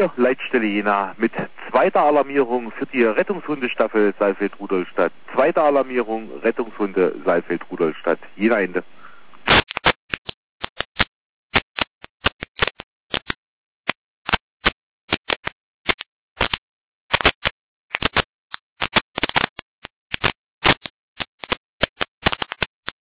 Hier Leitstelle Jena mit zweiter Alarmierung für die Rettungshundestaffel Saalfeld-Rudolstadt. Zweite Alarmierung Rettungshunde Saalfeld-Rudolstadt. Jena Ende.